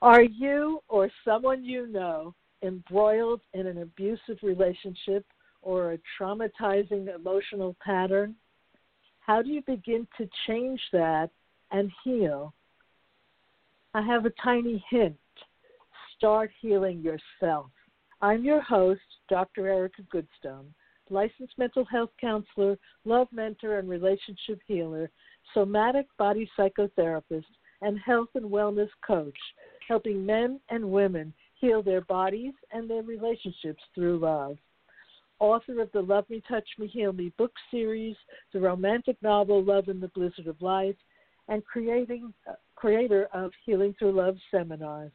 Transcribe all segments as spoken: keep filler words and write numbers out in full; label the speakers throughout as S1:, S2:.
S1: Are you or someone you know embroiled in an abusive relationship or a traumatizing emotional pattern? How do you begin to change that and heal? I have a tiny hint. Start healing yourself. I'm your host, Doctor Erica Goodstone, licensed mental health counselor, love mentor, and relationship healer, somatic body psychotherapist, and health and wellness coach, helping men and women heal their bodies and their relationships through love. Author of the Love Me, Touch Me, Heal Me book series, the romantic novel Love in the Blizzard of Life, and creating, uh, creator of Healing Through Love seminars.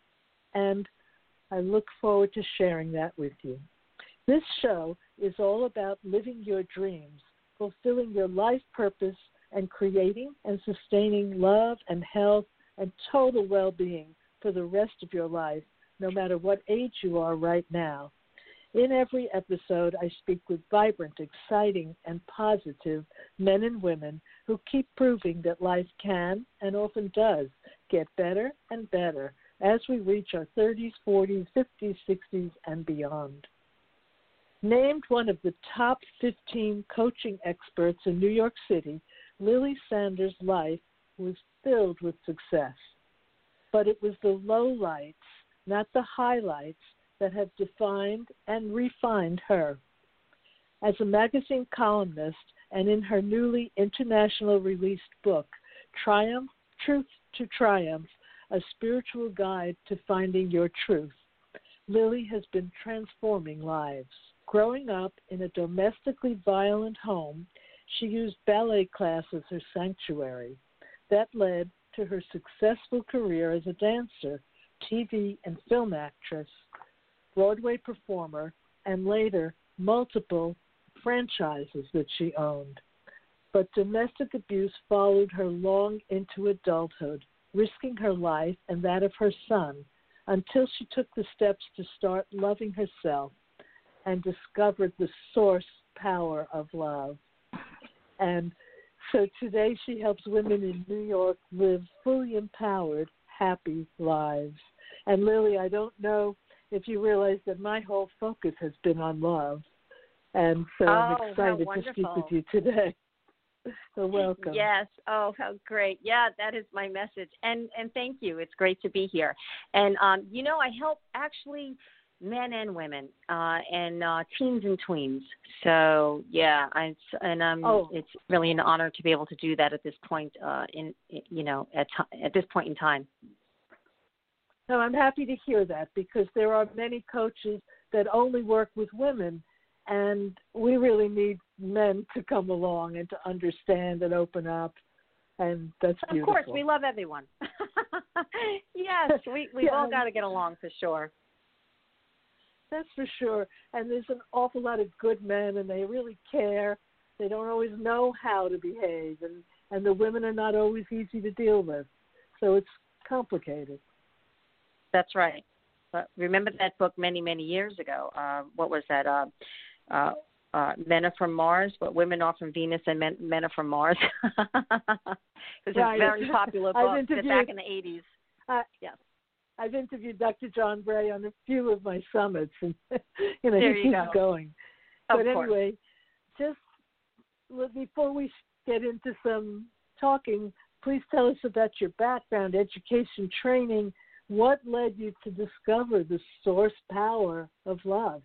S1: And I look forward to sharing that with you. This show is all about living your dreams, fulfilling your life purpose, and creating and sustaining love and health and total well-being for the rest of your life, no matter what age you are right now. In every episode, I speak with vibrant, exciting, and positive men and women who keep proving that life can, and often does, get better and better as we reach our thirties, forties, fifties, sixties, and beyond. Named one of the top fifteen coaching experts in New York City, Lily Sanders' life was filled with success. But it was the lowlights, not the highlights, that have defined and refined her. As a magazine columnist and in her newly international released book, Triumph, Truth to Triumph, A Spiritual Guide to Finding Your Truth, Lily has been transforming lives. Growing up in a domestically violent home, she used ballet class as her sanctuary. That led to her successful career as a dancer, T V and film actress, Broadway performer, and later multiple franchises that she owned. But domestic abuse followed her long into adulthood, risking her life and that of her son until she took the steps to start loving herself and discovered the source power of love. And so today she helps women in New York live fully empowered, happy lives. And Lily, I don't know if you realize that my whole focus has been on love. And so
S2: oh,
S1: I'm excited to speak with you today. So welcome.
S2: Yes. Oh, how great. Yeah, that is my message. And and thank you. It's great to be here. And, um, you know, I help actually men and women uh, and uh, teens and tweens. So, yeah, I, and um,
S1: oh.
S2: it's really an honor to be able to do that at this point, uh, in you know, at, t- at this point in time.
S1: No, I'm happy to hear that because there are many coaches that only work with women, and we really need men to come along and to understand and open up, and that's beautiful.
S2: Of course, we love everyone. Yes, we, we've
S1: yeah.
S2: all got to get along for sure.
S1: That's for sure, and there's an awful lot of good men, and they really care. They don't always know how to behave, and, and the women are not always easy to deal with, so it's complicated.
S2: That's right. But remember that book many, many years ago. Uh, what was that? Uh, uh, uh, Men Are From Mars, but Women Are From Venus, and Men, Men Are From Mars. It was
S1: right.
S2: a very popular book back in the eighties.
S1: Uh,
S2: yes.
S1: I've interviewed Doctor John Bray on a few of my summits, and you know
S2: there
S1: he
S2: you
S1: keeps
S2: go.
S1: going.
S2: Of
S1: but
S2: course.
S1: anyway, just before we get into some talking, please tell us about your background, education, training. What led you to discover the source power of love?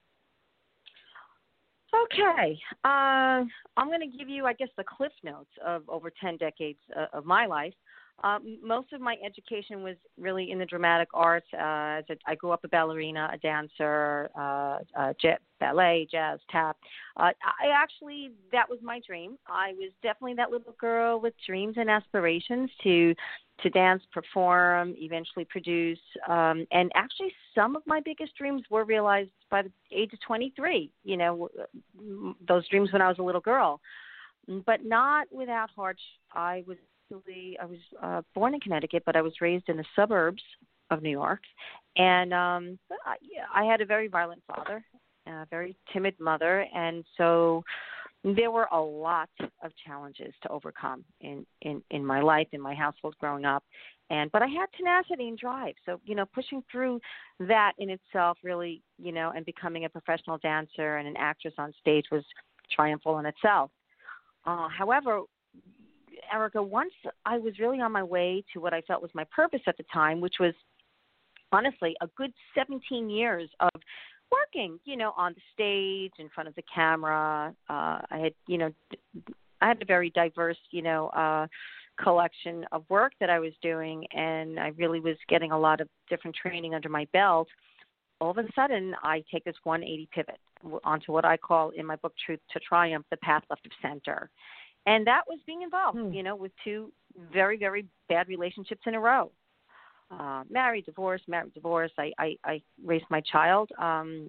S2: Okay. Uh, I'm going to give you, I guess, the cliff notes of over ten decades uh, of my life. Um, most of my education was really in the dramatic arts. Uh, as a, I grew up a ballerina, a dancer, uh, uh, jet, ballet, jazz, tap. Uh, I actually, that was my dream. I was definitely that little girl with dreams and aspirations to to dance, perform, eventually produce. Um, and actually, some of my biggest dreams were realized by the age of twenty-three, you know, those dreams when I was a little girl. But not without hardship. I was I was uh, born in Connecticut, but I was raised in the suburbs of New York. And um, I, I had a very violent father, a very timid mother. And so there were a lot of challenges to overcome in, in, in my life, in my household growing up. And, but I had tenacity and drive. So, you know, pushing through that in itself really, you know, and becoming a professional dancer and an actress on stage was triumphal in itself. Uh, however, Erica, once I was really on my way to what I felt was my purpose at the time, which was honestly a good seventeen years of working, you know, on the stage, in front of the camera. Uh, I had, you know, I had a very diverse, you know, uh, collection of work that I was doing, and I really was getting a lot of different training under my belt. All of a sudden, I take this one eighty pivot onto what I call in my book, Truth to Triumph, the path left of center. And that was being involved, hmm. you know, with two very, very bad relationships in a row. Uh, married, divorced, married, divorced. I, I, I raised my child, um,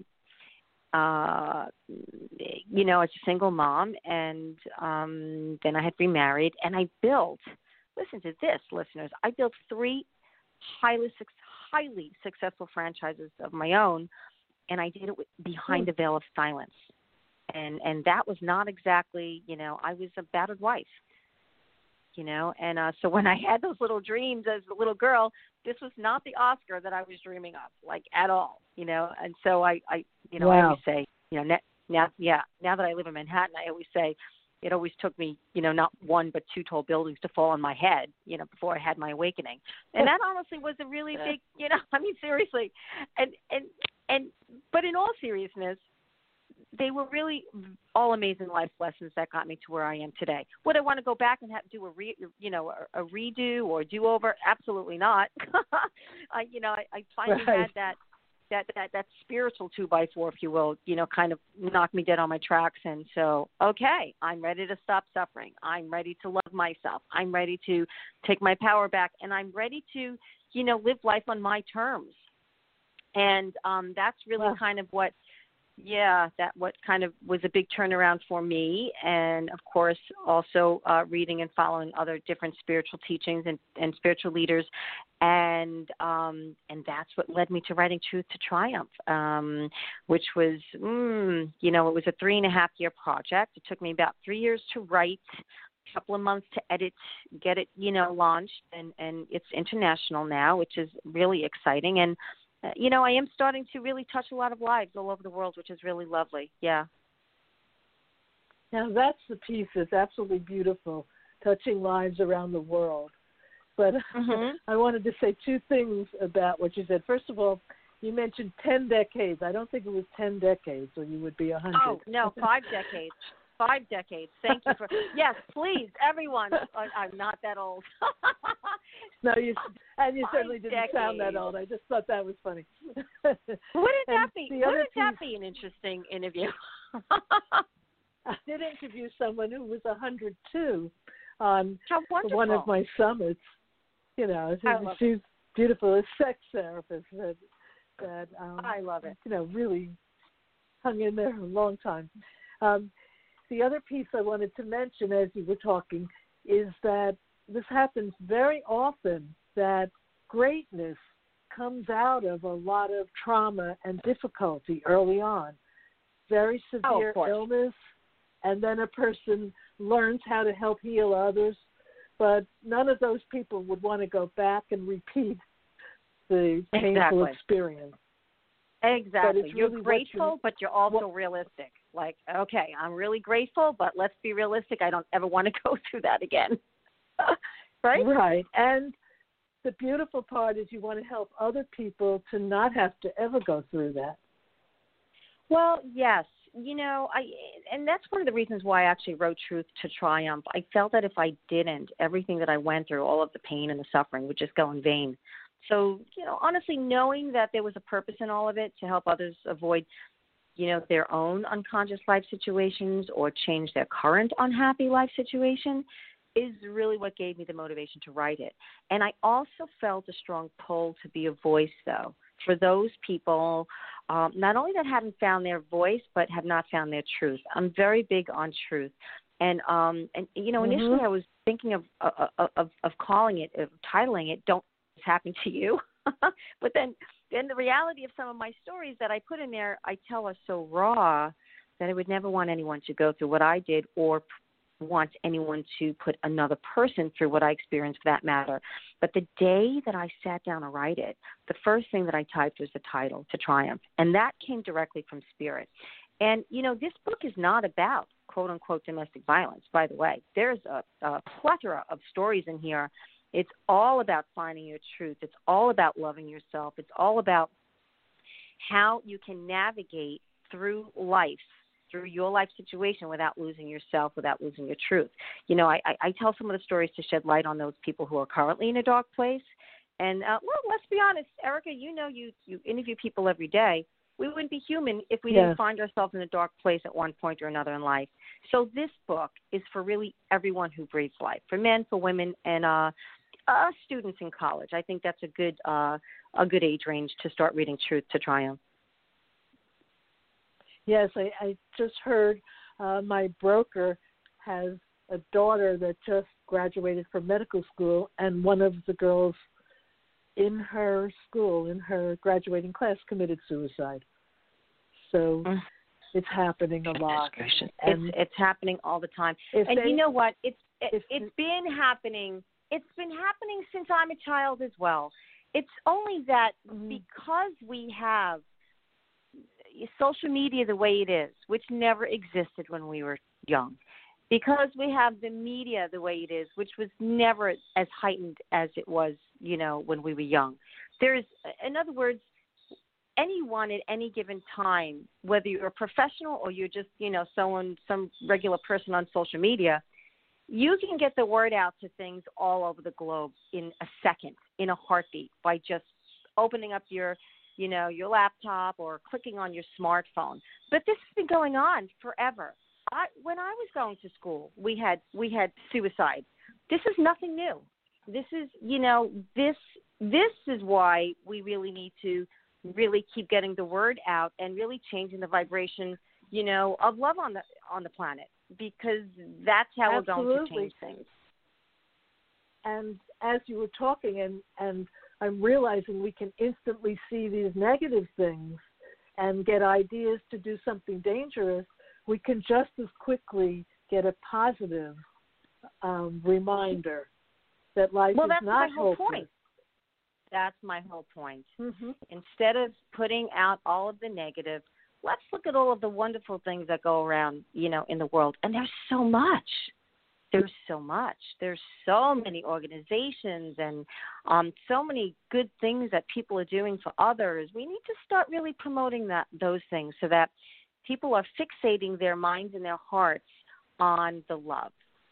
S2: uh, you know, as a single mom, and um, then I had remarried, and I built, listen to this, listeners, I built three highly, highly successful franchises of my own, and I did it with, behind a veil of silence. And and that was not exactly, you know, I was a battered wife, you know, and uh, so when I had those little dreams as a little girl, this was not the Oscar that I was dreaming of, like, at all, you know. And so I, I you know, wow. I always say, you know, now, yeah, now that I live in Manhattan, I always say it always took me, you know, not one but two tall buildings to fall on my head, you know, before I had my awakening. And that honestly was a really big, you know, I mean, seriously. And, and, and, but in all seriousness, they were really all amazing life lessons that got me to where I am today. Would I want to go back and have do a re, you know, a, a redo or do over? Absolutely not. I, you know, I, I finally right. had that, that, that, that spiritual two by four, if you will, you know, kind of knock me dead on my tracks. And so, okay, I'm ready to stop suffering. I'm ready to love myself. I'm ready to take my power back, and I'm ready to, you know, live life on my terms. And um, that's really wow. kind of what, Yeah, that what kind of was a big turnaround for me. And, of course, also uh, reading and following other different spiritual teachings and, and spiritual leaders. And um, and that's what led me to writing Truth to Triumph, um, which was, mm, you know, it was a three and a half year project. It took me about three years to write, a couple of months to edit, get it, you know, launched. And, and it's international now, which is really exciting. And Uh, you know, I am starting to really touch a lot of lives all over the world, which is really lovely. Yeah.
S1: Now, that's the piece that's absolutely beautiful, touching lives around the world. But mm-hmm. I wanted to say two things about what you said. First of all, you mentioned ten decades. I don't think it was ten decades, or you would be one hundred.
S2: Oh, no, five decades. Five decades. Thank you for. Yes, please, everyone. I'm not that old.
S1: No, you and you
S2: Five
S1: certainly didn't
S2: decades.
S1: sound that old. I just thought that was funny.
S2: Wouldn't that be? Wouldn't
S1: piece,
S2: that be an interesting interview?
S1: I did interview someone who was one hundred two on
S2: How wonderful.
S1: one of my summits. You know, she, she's it. beautiful. A sex therapist that that um,
S2: I love it.
S1: You know, really hung in there a long time. Um, The other piece I wanted to mention as you were talking is that this happens very often, that greatness comes out of a lot of trauma and difficulty early on. Very severe
S2: oh,
S1: illness, and then a person learns how to help heal others, but none of those people would want to go back and repeat the painful
S2: exactly.
S1: experience.
S2: Exactly. You're
S1: really
S2: grateful,
S1: you,
S2: but you're also
S1: what,
S2: realistic. Like, okay, I'm really grateful, but let's be realistic. I don't ever want to go through that again. Right?
S1: Right. And the beautiful part is you want to help other people to not have to ever go through that.
S2: Well, yes. You know, I and that's one of the reasons why I actually wrote Truth to Triumph. I felt that if I didn't, everything that I went through, all of the pain and the suffering would just go in vain. So, you know, honestly, knowing that there was a purpose in all of it to help others avoid, you know, their own unconscious life situations or change their current unhappy life situation is really what gave me the motivation to write it. And I also felt a strong pull to be a voice, though, for those people, um, not only that haven't found their voice, but have not found their truth. I'm very big on truth. And, um, and you know, initially mm-hmm. I was thinking of, of, of, of calling it, of titling it, Don't Happen to You. But then, then the reality of some of my stories that I put in there, I tell are so raw that I would never want anyone to go through what I did or want anyone to put another person through what I experienced for that matter. But the day that I sat down to write it, the first thing that I typed was the title, To Triumph. And that came directly from Spirit. And, you know, this book is not about, quote, unquote, domestic violence, by the way. There's a, a plethora of stories in here. It's all about finding your truth. It's all about loving yourself. It's all about how you can navigate through life, through your life situation without losing yourself, without losing your truth. You know, I, I tell some of the stories to shed light on those people who are currently in a dark place. And, uh, well, let's be honest, Erica, you know you, you interview people every day. We wouldn't be human if we yes. didn't find ourselves in a dark place at one point or another in life. So this book is for really everyone who breathes life, for men, for women, and uh, uh, students in college. I think that's a good uh, a good age range to start reading Truth to Triumph.
S1: Yes, I, I just heard uh, my broker has a daughter that just graduated from medical school, and one of the girls in her school, in her graduating class, committed suicide. So mm. it's happening a lot.
S2: And it's, it's happening all the time. And they, you know what? It's it,
S1: if,
S2: it's been happening. It's been happening since I'm a child as well. It's only that mm-hmm. because we have social media the way it is, which never existed when we were young, because we have the media the way it is, which was never as heightened as it was, you know, when we were young. There's, in other words, anyone at any given time, whether you're a professional or you're just, you know, someone, some regular person on social media, you can get the word out to things all over the globe in a second, in a heartbeat, by just opening up your, you know, your laptop or clicking on your smartphone. But this has been going on forever. I, when I was going to school, we had we had suicide. This is nothing new. This is, you know, this this is why we really need to really keep getting the word out and really changing the vibration, you know, of love on the on the planet, because that's how
S1: Absolutely.
S2: We're going to change things.
S1: And as you were talking, and, and I'm realizing we can instantly see these negative things and get ideas to do something dangerous. We can just as quickly get a positive um, reminder that life
S2: well,
S1: is
S2: that's
S1: not
S2: my whole
S1: hopeless.
S2: point. That's my whole point.
S1: Mm-hmm.
S2: Instead of putting out all of the negative, let's look at all of the wonderful things that go around, you know, in the world. And there's so much. There's so much. There's so many organizations and um, so many good things that people are doing for others. We need to start really promoting that those things so that people are fixating their minds and their hearts on the love,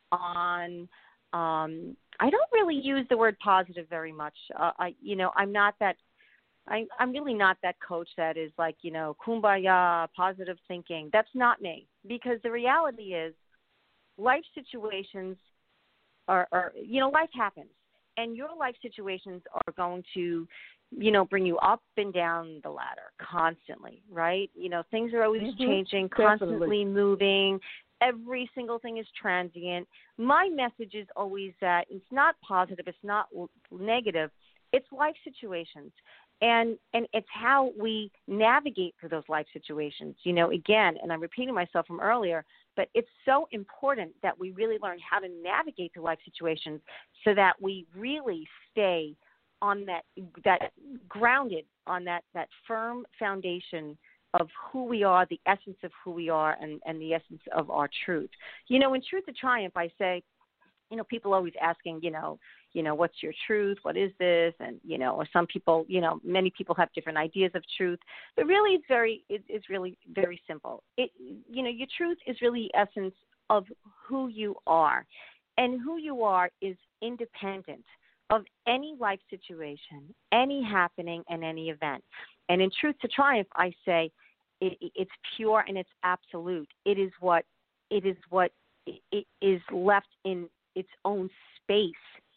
S2: on um, I don't really use the word positive very much. Uh, I, you know, I'm not that, I, I'm really not that coach that is like, you know, kumbaya, positive thinking. That's not me, because the reality is life situations are, are, you know, life happens, and your life situations are going to, you know, bring you up and down the ladder constantly, right? You know, things are always
S1: mm-hmm.
S2: changing,
S1: Definitely.
S2: constantly moving. Every single thing is transient. My message is always that it's not positive, it's not negative, it's life situations. And and it's how we navigate through those life situations. You know, again, and I'm repeating myself from earlier, but it's so important that we really learn how to navigate through life situations so that we really stay on that, that grounded on that, that firm foundation of who we are, the essence of who we are, and, and the essence of our truth. You know, in Truth to Triumph, I say, you know, people always asking, you know, you know, what's your truth? What is this? And, you know, or some people, you know, many people have different ideas of truth. But really, it's very, it, it's really very simple. It, you know, your truth is really the essence of who you are. And who you are is independent of any life situation, any happening, and any event. And in Truth to Triumph, I say it, it's pure and it's absolute. It is what it is what it is left in its own space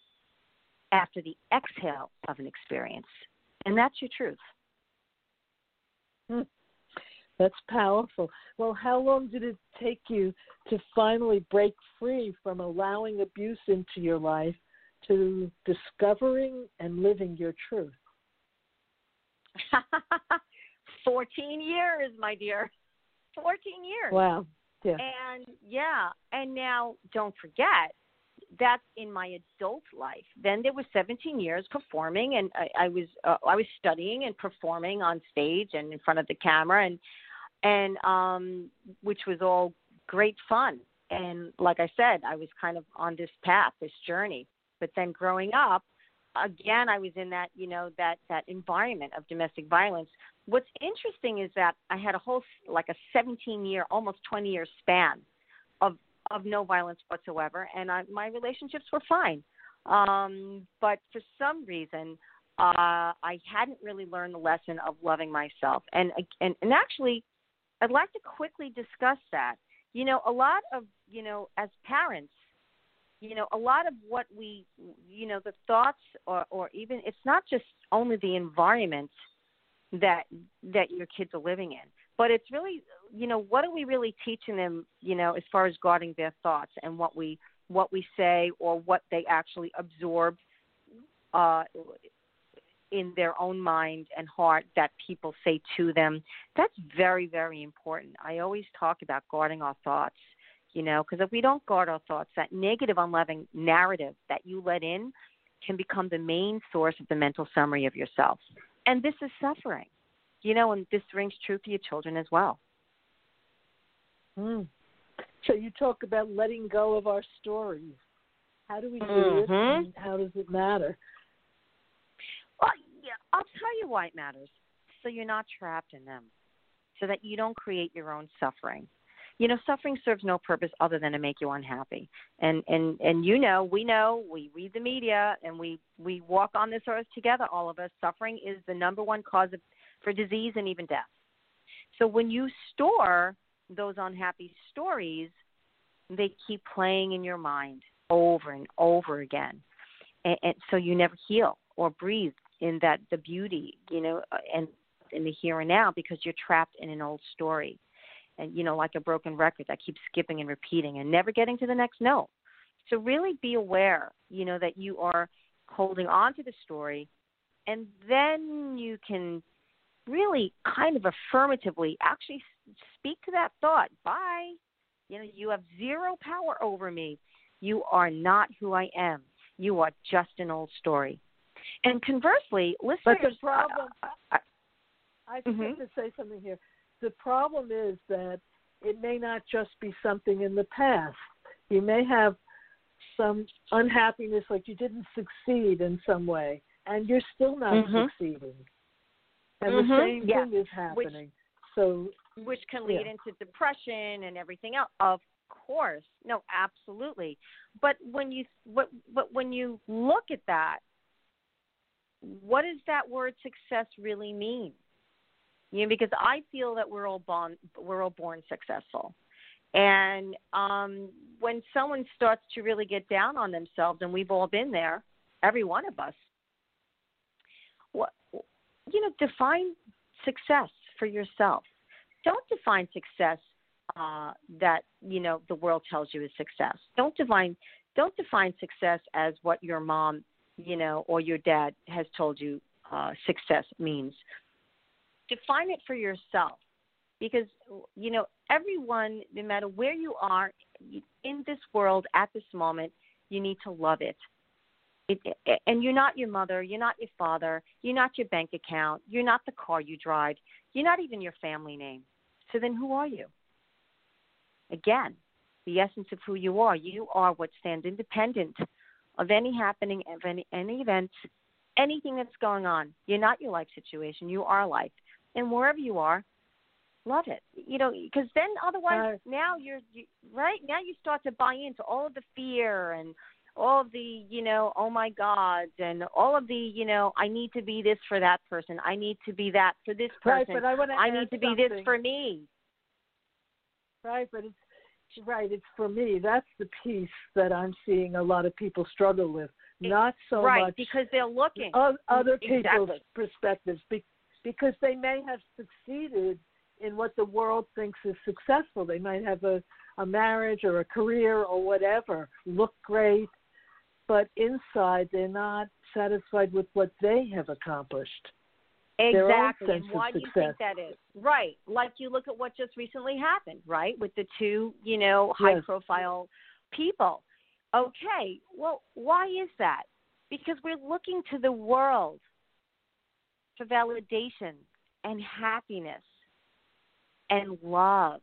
S2: after the exhale of an experience. And that's your truth.
S1: Hmm. That's powerful. Well, how long did it take you to finally break free from allowing abuse into your life to discovering and living your truth?
S2: fourteen years, my dear. fourteen years.
S1: Wow. Yeah.
S2: And yeah, and now don't forget, that's in my adult life. Then there was seventeen years performing, and I, I was uh, I was studying and performing on stage and in front of the camera, and and um, which was all great fun. And like I said, I was kind of on this path, this journey. But then growing up, again, I was in that, you know, that, that environment of domestic violence. What's interesting is that I had a whole, like a seventeen-year, almost twenty-year span of, of no violence whatsoever, and I, my relationships were fine. Um, but for some reason, uh, I hadn't really learned the lesson of loving myself. And, and, and actually, I'd like to quickly discuss that. You know, a lot of, you know, as parents, you know, a lot of what we, you know, the thoughts or, or even, it's not just only the environment that that your kids are living in, but it's really, you know, what are we really teaching them, you know, as far as guarding their thoughts and what we what we say or what they actually absorb uh, in their own mind and heart that people say to them. That's very, very important. I always talk about guarding our thoughts. You know, because if we don't guard our thoughts, that negative, unloving narrative that you let in can become the main source of the mental summary of yourself. And this is suffering, you know, and this rings true for your children as well.
S1: Mm. So you talk about letting go of our stories. How do we do
S2: mm-hmm.
S1: it, and how does it matter?
S2: Well, yeah, I'll tell you why it matters. So you're not trapped in them, so that you don't create your own suffering. You know, suffering serves no purpose other than to make you unhappy. And, and, and you know, we know, we read the media, and we, we walk on this earth together, all of us. Suffering is the number one cause of, for disease and even death. So when you store those unhappy stories, they keep playing in your mind over and over again. And, and so you never heal or breathe in that the beauty, you know, and in the here and now, because you're trapped in an old story. And, you know, like a broken record that keeps skipping and repeating and never getting to the next note. So really be aware, you know, that you are holding on to the story, and then you can really kind of affirmatively actually speak to that thought. Bye. You know, you have zero power over me. You are not who I am. You are just an old story. And conversely, listeners...
S1: But the problem...
S2: Uh, uh,
S1: I just
S2: mm-hmm.
S1: have to say something here. The problem is that it may not just be something in the past. You may have some unhappiness, like you didn't succeed in some way, and you're still not
S2: mm-hmm.
S1: succeeding. And
S2: mm-hmm.
S1: the same
S2: yeah.
S1: thing is happening.
S2: Which,
S1: so,
S2: which can lead
S1: yeah.
S2: into depression and everything else. Of course, no, absolutely. But when you, but, but when you look at that, what does that word success really mean? You know, because I feel that we're all born, we're all born successful. And um, when someone starts to really get down on themselves, and we've all been there, every one of us, what, you know, define success for yourself. Don't define success uh, that, you know, the world tells you is success. Don't define, don't define success as what your mom, you know, or your dad has told you uh, success means. Define it for yourself, because, you know, everyone, no matter where you are in this world at this moment, you need to love it. It, it. And you're not your mother, you're not your father, you're not your bank account, you're not the car you drive, you're not even your family name. So then who are you? Again, the essence of who you are. You are what stands independent of any happening, of any, any event, anything that's going on. You're not your life situation, you are life. And wherever you are, love it. You know, because then otherwise, uh, now you're you, right now you start to buy into all of the fear and all of the, you know, oh my God, and all of the, you know, I need to be this for that person. I need to be that for this person.
S1: Right, but I, want to
S2: I need to be
S1: something.
S2: this for me.
S1: Right, but it's right. It's for me. That's the piece that I'm seeing a lot of people struggle with. Not so
S2: right,
S1: much
S2: because they're looking
S1: other people's
S2: exactly.
S1: perspectives. Because they may have succeeded in what the world thinks is successful. They might have a, a marriage or a career or whatever, look great, but inside they're not satisfied with what they have accomplished.
S2: Exactly.
S1: sense
S2: And why
S1: of
S2: do you
S1: success.
S2: think that is? Right. Like you look at what just recently happened, right, with the two, you know,
S1: Yes.
S2: high-profile people. Okay. Well, why is that? Because we're looking to the world for validation and happiness and love.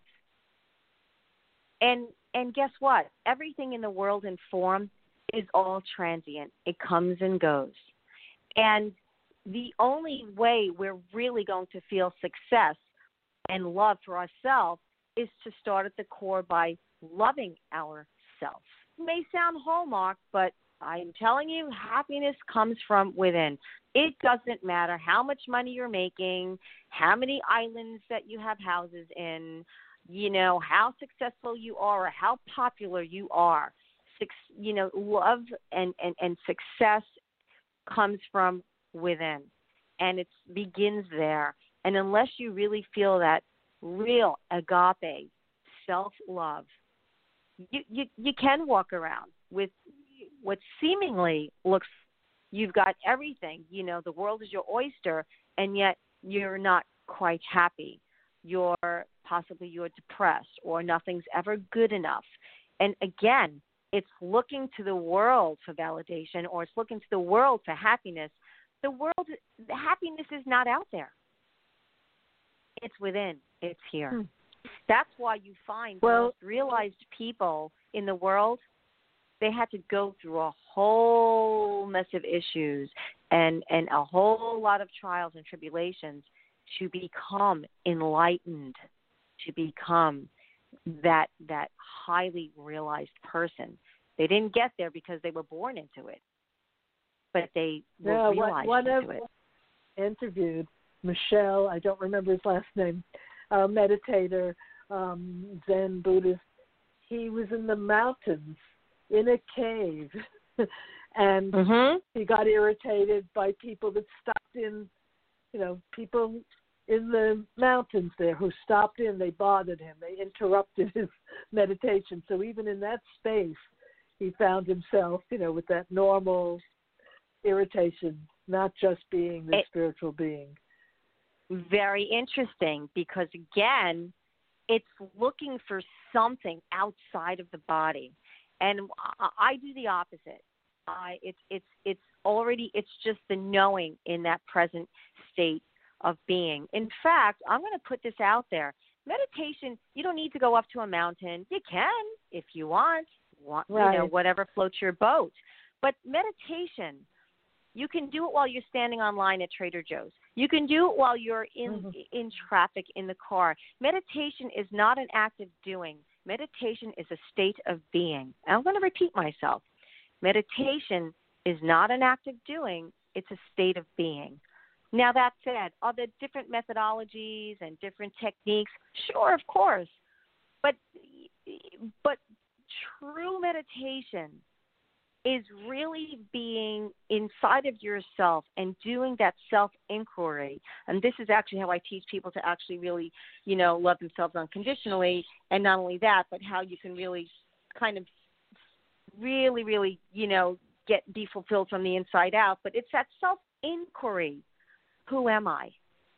S2: And and guess what? Everything in the world and form is all transient. It comes and goes. And the only way we're really going to feel success and love for ourselves is to start at the core by loving ourselves. It may sound hallmark, but I'm telling you, happiness comes from within. It doesn't matter how much money you're making, how many islands that you have houses in, you know, how successful you are or how popular you are. You know, love and, and, and success comes from within, and it begins there. And unless you really feel that real agape self-love, you, you, you can walk around with what seemingly looks, you've got everything, you know, the world is your oyster, and yet you're not quite happy. You're possibly you're depressed, or nothing's ever good enough. And again, it's looking to the world for validation, or it's looking to the world for happiness. The world, the happiness is not out there. It's within. It's here. Hmm. That's why you find well, the most realized people in the world, they had to go through a whole mess of issues and, and a whole lot of trials and tribulations to become enlightened, to become that that highly realized person. They didn't get there because they were born into it, but they were
S1: yeah,
S2: realized
S1: one, one
S2: into it.
S1: Interviewed Michelle, I don't remember his last name, a meditator, um, Zen Buddhist. He was in the mountains in a cave, and
S2: mm-hmm.
S1: he got irritated by people that stopped in, you know, people in the mountains there who stopped in. They bothered him. They interrupted his meditation. So even in that space, he found himself, you know, with that normal irritation, not just being the it, spiritual being.
S2: Very interesting, because again, it's looking for something outside of the body. And I, I do the opposite. I, it's it's it's already it's just the knowing in that present state of being. In fact, I'm going to put this out there. Meditation, you don't need to go up to a mountain. You can if you want, want
S1: right.
S2: you know, whatever floats your boat. But meditation, you can do it while you're standing online at Trader Joe's. You can do it while you're in mm-hmm. in traffic in the car. Meditation is not an act of doing. Meditation is a state of being. And I'm going to repeat myself. Meditation is not an act of doing. It's a state of being. Now, that said, are there different methodologies and different techniques? Sure, of course. But but true meditation is really being inside of yourself and doing that self-inquiry. And this is actually how I teach people to actually really, you know, love themselves unconditionally. And not only that, but how you can really kind of really, really, you know, get be fulfilled from the inside out. But it's that self-inquiry. Who am I?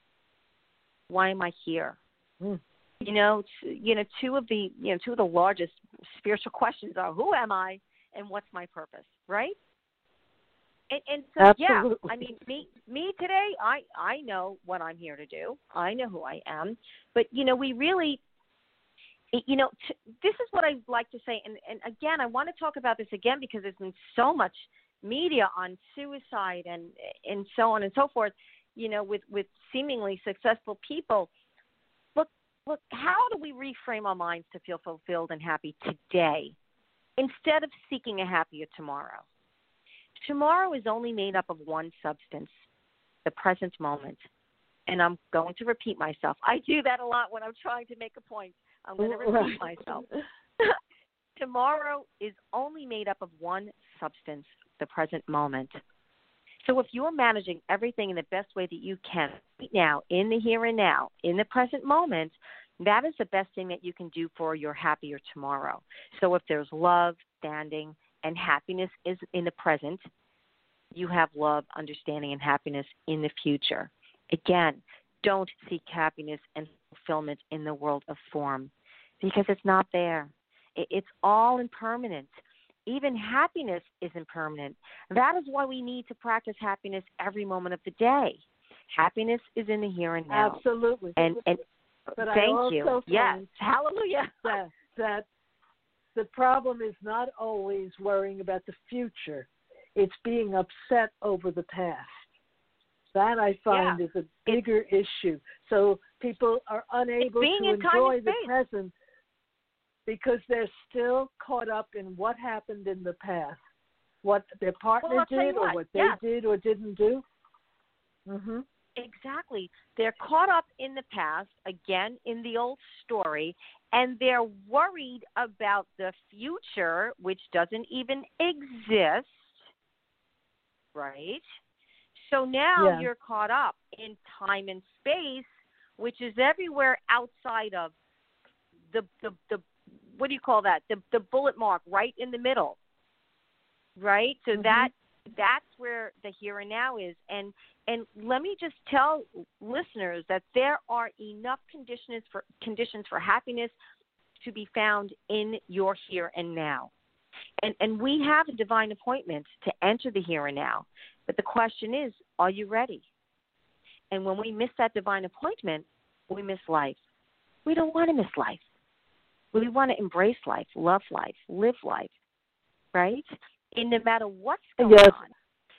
S2: Why am I here? Mm. You know, t- you know, two of the you know two of the largest spiritual questions are: who am I, and what's my purpose? Right? And, and so,
S1: Absolutely.
S2: yeah, I mean, me, me today, I, I know what I'm here to do. I know who I am. But you know, we really, you know, t- this is what I like to say. And, and again, I want to talk about this again because there's been so much media on suicide and and so on and so forth. You know, with, with seemingly successful people. Look, look, how do we reframe our minds to feel fulfilled and happy today instead of seeking a happier tomorrow? Tomorrow is only made up of one substance, the present moment. And I'm going to repeat myself. I do that a lot when I'm trying to make a point. I'm going to repeat myself. Tomorrow is only made up of one substance, the present moment. So if you're managing everything in the best way that you can right now, in the here and now, in the present moment, that is the best thing that you can do for your happier tomorrow. So if there's love, standing, and happiness is in the present, you have love, understanding, and happiness in the future. Again, don't seek happiness and fulfillment in the world of form because it's not there. It's all impermanent. Even happiness is impermanent. That is why we need to practice happiness every moment of the day. Happiness is in the here and now.
S1: Absolutely.
S2: And, and
S1: but
S2: thank
S1: I also
S2: you.
S1: find
S2: Yes. Hallelujah.
S1: That, that the problem is not always worrying about the future. It's being upset over the past. That I find
S2: yeah.
S1: is a bigger it's, issue. So people are unable to enjoy the present because they're still caught up in what happened in the past, what their partner
S2: well,
S1: did or
S2: what,
S1: what they
S2: yes.
S1: did or didn't do. Mm-hmm.
S2: Exactly. They're caught up in the past, again, in the old story, and they're worried about the future, which doesn't even exist, right? So now
S1: yeah.
S2: you're caught up in time and space, which is everywhere outside of the, the, the what do you call that? The, the bullet mark right in the middle, right? So
S1: mm-hmm.
S2: that that's where the here and now is. And and let me just tell listeners that there are enough conditions for conditions for happiness to be found in your here and now. And and we have a divine appointment to enter the here and now. But the question is, are you ready? And when we miss that divine appointment, we miss life. We don't want to miss life. We want to embrace life, love life, live life, right? And no matter what's going
S1: yes.
S2: on.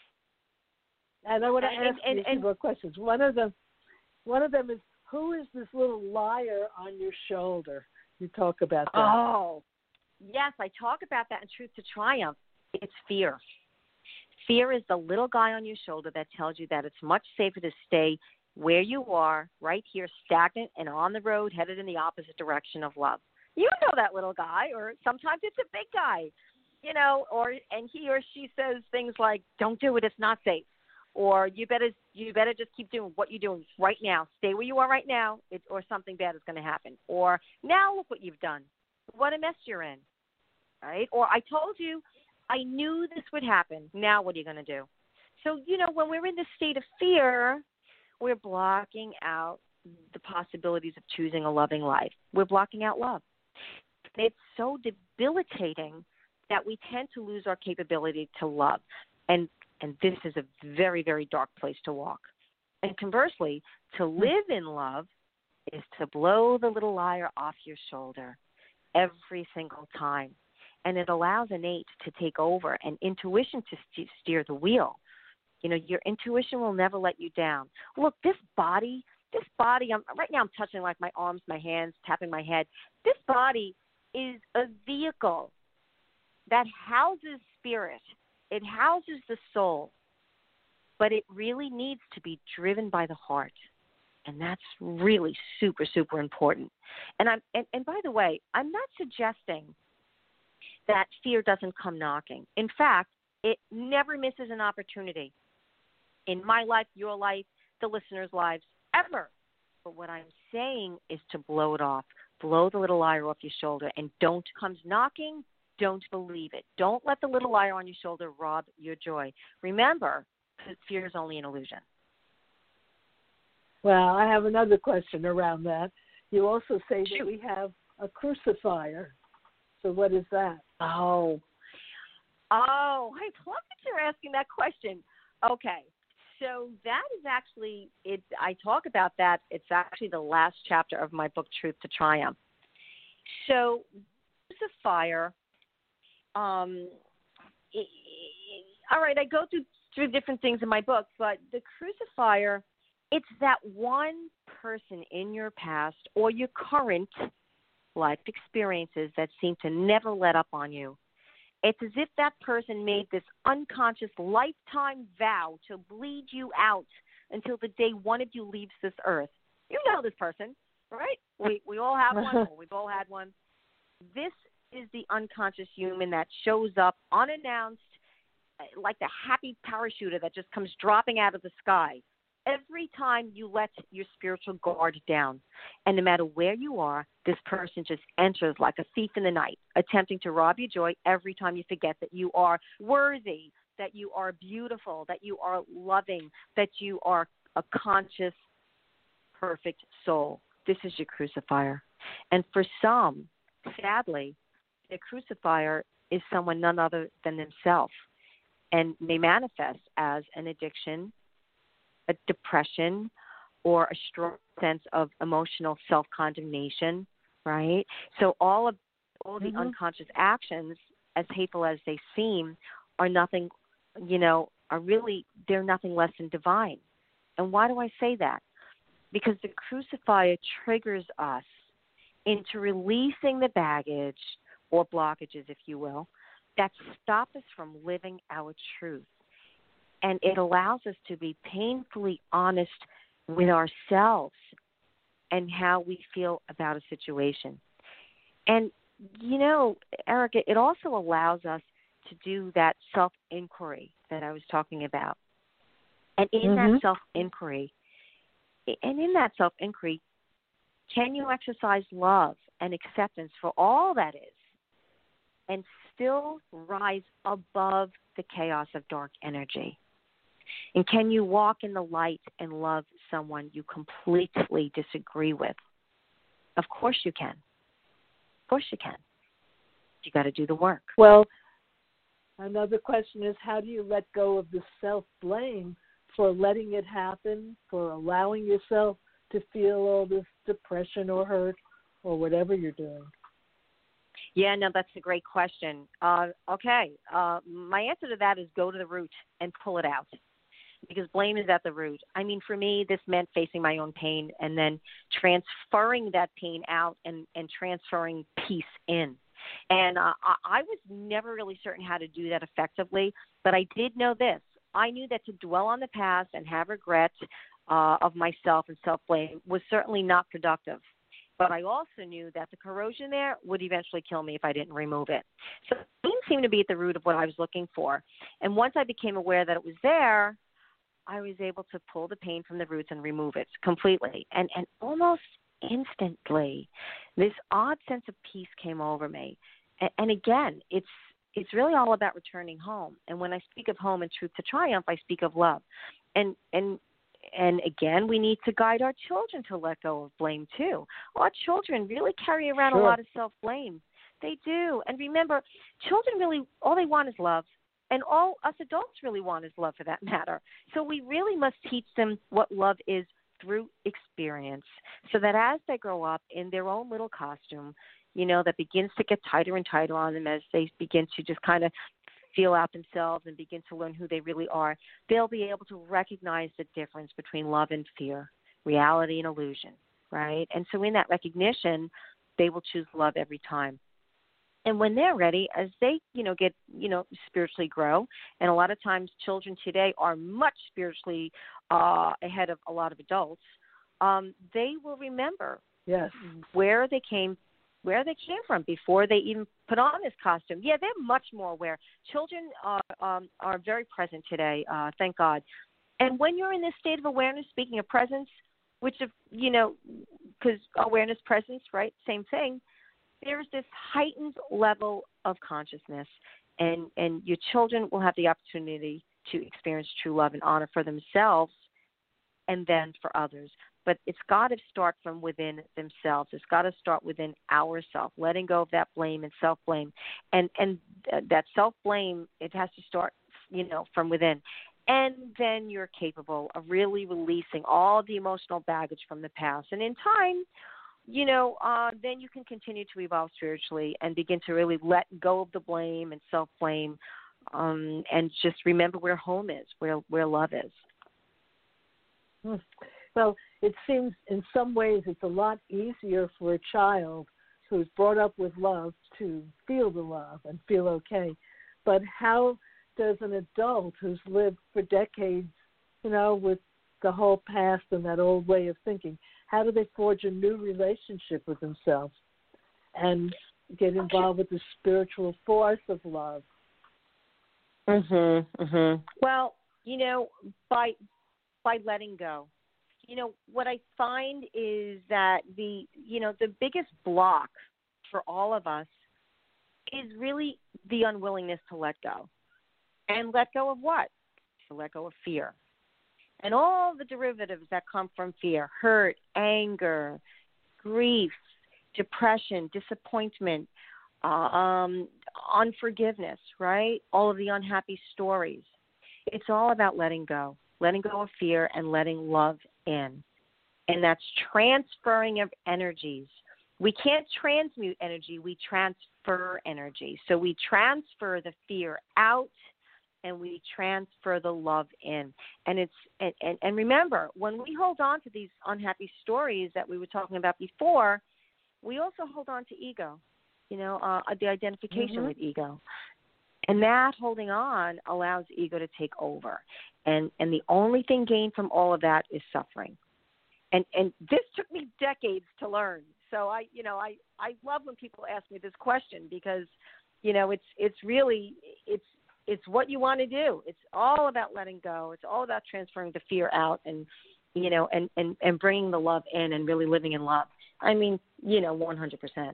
S1: And I want to
S2: and,
S1: ask
S2: and,
S1: you
S2: and,
S1: two more questions. One of them, one of them is, who is this little liar on your shoulder? You talk about that.
S2: Oh, yes, I talk about that in Truth to Triumph. It's fear. Fear is the little guy on your shoulder that tells you that it's much safer to stay where you are, right here, stagnant and on the road, headed in the opposite direction of love. You know that little guy, or sometimes it's a big guy, you know, or and he or she says things like, "Don't do it; it's not safe," or "You better, you better just keep doing what you're doing right now. Stay where you are right now, it, or something bad is going to happen." Or "Now look what you've done. What a mess you're in," right? Or "I told you, I knew this would happen. Now what are you going to do?" So you know, when we're in this state of fear, we're blocking out the possibilities of choosing a loving life. We're blocking out love. It's so debilitating that we tend to lose our capability to love. And and this is a very, very dark place to walk. And conversely, to live in love is to blow the little liar off your shoulder every single time. And it allows innate to take over and intuition to st- steer the wheel. You know, your intuition will never let you down. Look, this body, this body, I'm, right now I'm touching like my arms, my hands, tapping my head. This body is a vehicle that houses spirit. It houses the soul. But it really needs to be driven by the heart. And that's really super, super important. And I'm and, and by the way, I'm not suggesting that fear doesn't come knocking. In fact, it never misses an opportunity. In my life, your life, the listeners' lives, ever. But what I'm saying is to blow it off. Blow the little liar off your shoulder, and don't comes knocking, don't believe it. Don't let the little liar on your shoulder rob your joy. Remember, fear is only an illusion.
S1: Well, I have another question around that. You also say
S2: Shoot.
S1: that we have a crucifier. So what is that?
S2: Oh. Oh, I love that you're asking that question. Okay. So that is actually, it. I talk about that. It's actually the last chapter of my book, Truth to Triumph. So crucifier, um, it, it, all right, I go through, through different things in my book, but the crucifier, it's that one person in your past or your current life experiences that seem to never let up on you. It's as if that person made this unconscious lifetime vow to bleed you out until the day one of you leaves this earth. You know this person, right? We we all have one, or we've all had one. This is the unconscious human that shows up unannounced, like the happy parachuter that just comes dropping out of the sky every time you let your spiritual guard down. And no matter where you are, this person just enters like a thief in the night, attempting to rob your joy every time you forget that you are worthy, that you are beautiful, that you are loving, that you are a conscious, perfect soul. This is your crucifier. And for some, sadly, the crucifier is someone none other than themselves and may manifest as an addiction, a depression, or a strong sense of emotional self-condemnation, right? So all of all the
S1: Mm-hmm.
S2: unconscious actions, as hateful as they seem, are nothing, you know, are really, they're nothing less than divine. And why do I say that? Because the crucifier triggers us into releasing the baggage or blockages, if you will, that stop us from living our truth. And it allows us to be painfully honest with ourselves and how we feel about a situation. And, you know, Erica, it also allows us to do that self-inquiry that I was talking about. And in
S1: Mm-hmm.
S2: that self-inquiry, and in that self-inquiry, can you exercise love and acceptance for all that is and still rise above the chaos of dark energy? And can you walk in the light and love someone you completely disagree with? Of course you can. Of course you can. You got to do the work.
S1: Well, another question is, how do you let go of the self-blame for letting it happen, for allowing yourself to feel all this depression or hurt or whatever you're doing?
S2: Yeah, no, that's a great question. Uh, okay, uh, my answer to that is go to the root and pull it out, because blame is at the root. I mean, for me, this meant facing my own pain and then transferring that pain out and, and transferring peace in. And uh, I, I was never really certain how to do that effectively, but I did know this. I knew that to dwell on the past and have regret uh, of myself and self-blame was certainly not productive. But I also knew that the corrosion there would eventually kill me if I didn't remove it. So pain seemed to be at the root of what I was looking for. And once I became aware that it was there, I was able to pull the pain from the roots and remove it completely. And, and almost instantly, this odd sense of peace came over me. And, and again, it's it's really all about returning home. And when I speak of home and truth to triumph, I speak of love. And and and again, we need to guide our children to let go of blame too. Our children really carry around
S1: Sure.
S2: a lot of self-blame. They do. And remember, children really, all they want is love. And all us adults really want is love, for that matter. So we really must teach them what love is through experience, so that as they grow up in their own little costume, you know, that begins to get tighter and tighter on them as they begin to just kind of feel out themselves and begin to learn who they really are, they'll be able to recognize the difference between love and fear, reality and illusion, right? And so in that recognition, they will choose love every time. And when they're ready, as they, you know, get, you know, spiritually grow, and a lot of times children today are much spiritually uh, ahead of a lot of adults, um, they will remember
S1: Yes.
S2: where they came where they came from before they even put on this costume. Yeah, they're much more aware. Children are, um, are very present today, uh, thank God. And when you're in this state of awareness, speaking of presence, which, of, you know, because awareness, presence, right, same thing, there's this heightened level of consciousness, and, and your children will have the opportunity to experience true love and honor for themselves and then for others. But it's got to start from within themselves. It's got to start within ourselves, letting go of that blame and self-blame. And and that self-blame, it has to start, you know, from within. And then you're capable of really releasing all the emotional baggage from the past. And in time, you know, uh, then you can continue to evolve spiritually and begin to really let go of the blame and self-blame, um, and just remember where home is, where where love is.
S1: Hmm. Well, it seems in some ways it's a lot easier for a child who's brought up with love to feel the love and feel okay. But how does an adult who's lived for decades, you know, with the whole past and that old way of thinking, how do they forge a new relationship with themselves and get involved with the spiritual force of love?
S2: Mhm. Mhm. Well, you know, by by letting go. You know, what I find is that the, you know, the biggest block for all of us is really the unwillingness to let go. And let go of what? To let go of fear. and all the derivatives that come from fear, hurt, anger, grief, depression, disappointment, uh, um, unforgiveness, right? All of the unhappy stories. It's all about letting go, letting go of fear and letting love in. And that's transferring of energies. We can't transmute energy, we transfer energy. So we transfer the fear out and we transfer the love in. And it's and, and, and remember, when we hold on to these unhappy stories that we were talking about before, we also hold on to ego, you know, uh, the identification
S1: mm-hmm.
S2: with ego. And that holding on allows ego to take over. And and the only thing gained from all of that is suffering. And and this took me decades to learn. So I, you know, I, I love when people ask me this question because, you know, it's it's really it's it's what you want to do. It's all about letting go. It's all about transferring the fear out and, you know, and, and, and bringing the love in and really living in love. I mean, you know, one hundred percent.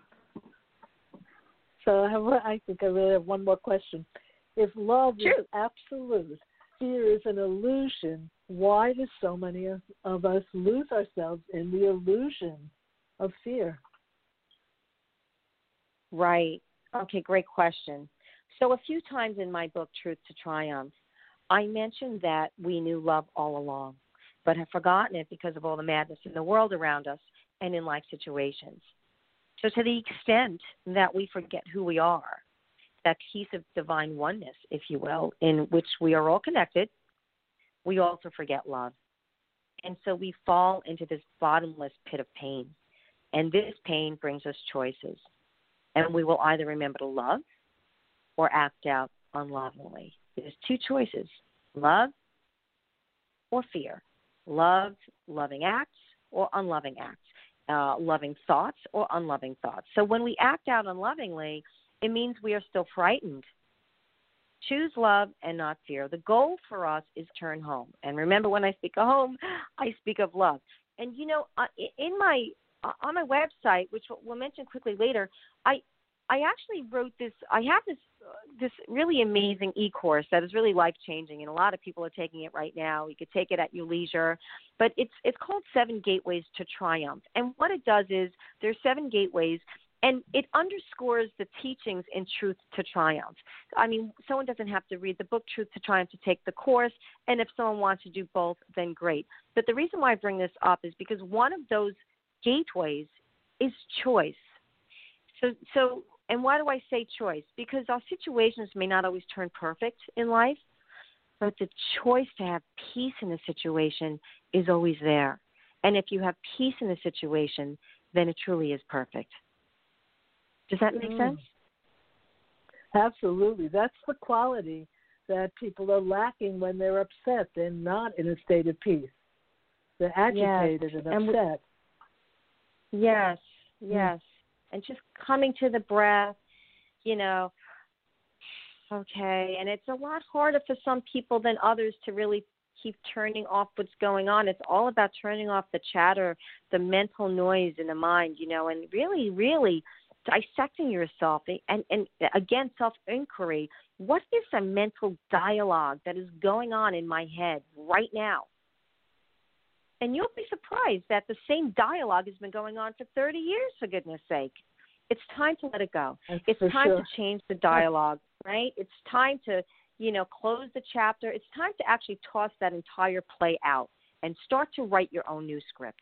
S1: So I, have, I think I really have one more question. If love
S2: True.
S1: is absolute, fear is an illusion, why do so many of, of us lose ourselves in the illusion of fear?
S2: Right. Okay, great question. So a few times in my book, Truth to Triumph, I mentioned that we knew love all along, but have forgotten it because of all the madness in the world around us and in life situations. So to the extent that we forget who we are, that piece of divine oneness, if you will, in which we are all connected, we also forget love. And so we fall into this bottomless pit of pain. And this pain brings us choices. And we will either remember to love or act out unlovingly. There's two choices, love or fear. Love, loving acts, or unloving acts. Uh, loving thoughts or unloving thoughts. So when we act out unlovingly, it means we are still frightened. Choose love and not fear. The goal for us is turn home. And remember, when I speak of home, I speak of love. And, you know, uh, in my uh, on my website, which we'll mention quickly later, I I actually wrote this. I have this uh, this really amazing e-course that is really life-changing, and a lot of people are taking it right now. You could take it at your leisure, but it's it's called Seven Gateways to Triumph. And what it does is there's seven gateways, and it underscores the teachings in Truth to Triumph. I mean, someone doesn't have to read the book Truth to Triumph to take the course, and if someone wants to do both, then great. But the reason why I bring this up is because one of those gateways is choice. So so. And why do I say choice? Because our situations may not always turn perfect in life, but the choice to have peace in a situation is always there. And if you have peace in a situation, then it truly is perfect. Does that make mm. sense?
S1: Absolutely. That's the quality that people are lacking when they're upset. They're not in a state of peace. They're agitated
S2: yes.
S1: and upset.
S2: And we, yes, yes. Mm. And just coming to the breath, you know, okay. And it's a lot harder for some people than others to really keep turning off what's going on. It's all about turning off the chatter, the mental noise in the mind, you know, and really, really dissecting yourself. And, and again, self-inquiry. What is a mental dialogue that is going on in my head right now? And you'll be surprised that the same dialogue has been going on for thirty years, for goodness sake. It's time to let it go.
S1: That's
S2: it's time
S1: sure.
S2: to change the dialogue, right? It's time to, you know, close the chapter. It's time to actually toss that entire play out and start to write your own new script.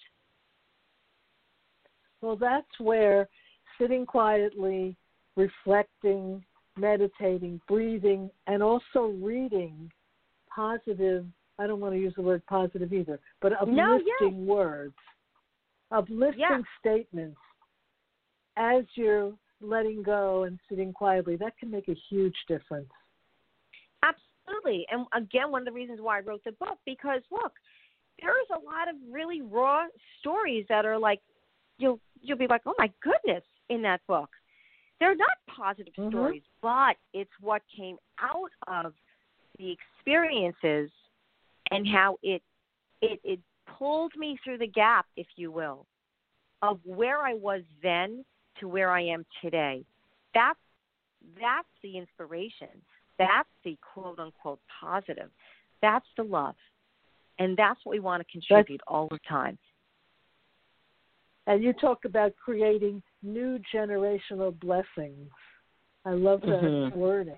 S1: Well, that's where sitting quietly, reflecting, meditating, breathing, and also reading positive, I don't want to use the word positive either, but uplifting
S2: no, yeah.
S1: words, uplifting
S2: yeah.
S1: statements as you're letting go and sitting quietly, that can make a huge difference.
S2: Absolutely. And again, one of the reasons why I wrote the book, because look, there is a lot of really raw stories that are like, you'll, you'll be like, oh my goodness, in that book. They're not positive
S1: mm-hmm.
S2: stories, but it's what came out of the experiences and how it, it it pulled me through the gap, if you will, of where I was then to where I am today. That's, that's the inspiration. That's the quote-unquote positive. That's the love. And that's what we want to contribute that's, all the time.
S1: And you talk about creating new generational blessings. I love that mm-hmm. wording.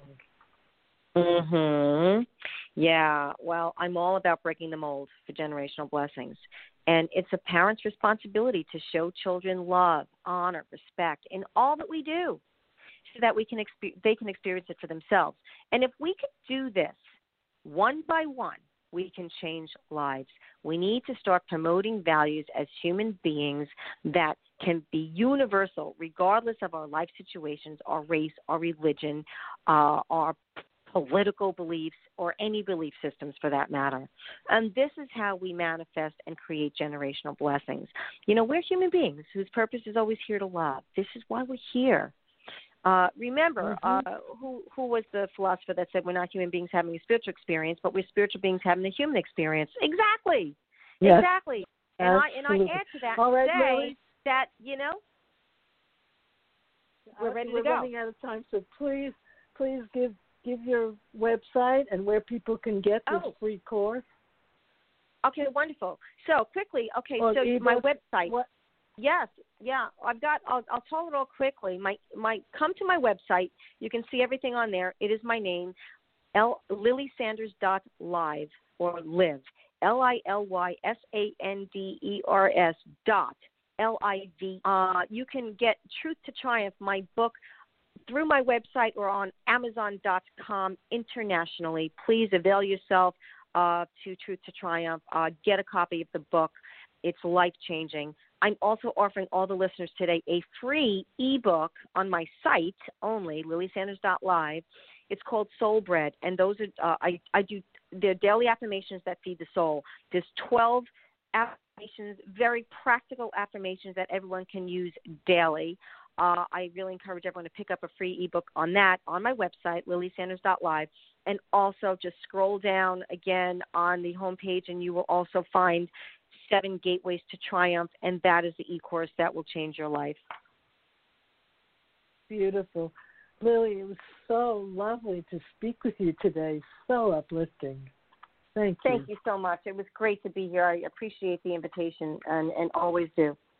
S2: Mhm. Yeah. Well, I'm all about breaking the mold for generational blessings. And it's a parent's responsibility to show children love, honor, respect in all that we do so that we can expe- they can experience it for themselves. And if we could do this one by one, we can change lives. We need to start promoting values as human beings that can be universal regardless of our life situations, our race, our religion, uh, our political beliefs, or any belief systems for that matter. And this is how we manifest and create generational blessings. You know, we're human beings whose purpose is always here to love. This is why we're here. Uh, remember, mm-hmm. uh, who who was the philosopher that said we're not human beings having a spiritual experience, but we're spiritual beings having a human experience? Exactly. Yes. Exactly. And I, and I add to that
S1: All right,
S2: say
S1: Lily.
S2: that, you know, we're ready
S1: we're
S2: to go.
S1: We're running out of time, so please, please give give your website and where people can get this
S2: oh.
S1: free course.
S2: Okay, wonderful. So quickly, okay,
S1: or
S2: so
S1: ebook,
S2: my website.
S1: What?
S2: Yes, yeah, I've got. I'll, I'll tell it all quickly. My my come to my website. You can see everything on there. It is my name, L Lily Sanders dot live or live, L I L Y S A N D E R S dot L I V. Uh, you can get Truth to Triumph, my book, through my website or on Amazon dot com internationally. Please avail yourself uh, to Truth to Triumph. Uh, get a copy of the book. It's life-changing. I'm also offering all the listeners today a free ebook on my site only, Lily Sanders dot live. It's called Soul Bread, and those are uh, I, I do they're daily affirmations that feed the soul. There's twelve affirmations, very practical affirmations that everyone can use daily. Uh, I really encourage everyone to pick up a free ebook on that on my website, Lily Sanders dot live, and also just scroll down again on the homepage, and you will also find Seven Gateways to Triumph, and that is the e-course that will change your life.
S1: Beautiful. Lily, it was so lovely to speak with you today. So uplifting. Thank you.
S2: Thank you so much. It was great to be here. I appreciate the invitation and, and always do.